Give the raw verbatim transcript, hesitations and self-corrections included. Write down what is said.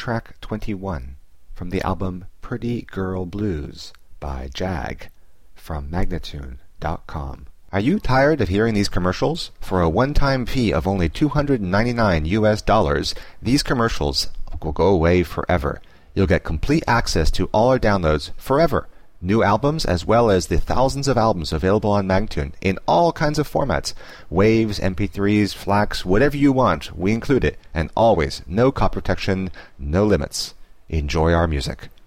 track twenty-one, from the album Pretty Girl Blues by Jag, from Magnatune dot com. Are you tired of hearing these commercials? For a one-time fee of only two hundred ninety-nine U S dollars, these commercials will go away forever. You'll get complete access to all our downloads forever. New albums as well as the thousands of albums available on Magnatune in all kinds of formats. Waves, M P threes, FLACs, whatever you want, we include it. And always, no copy protection, no limits. Enjoy our music.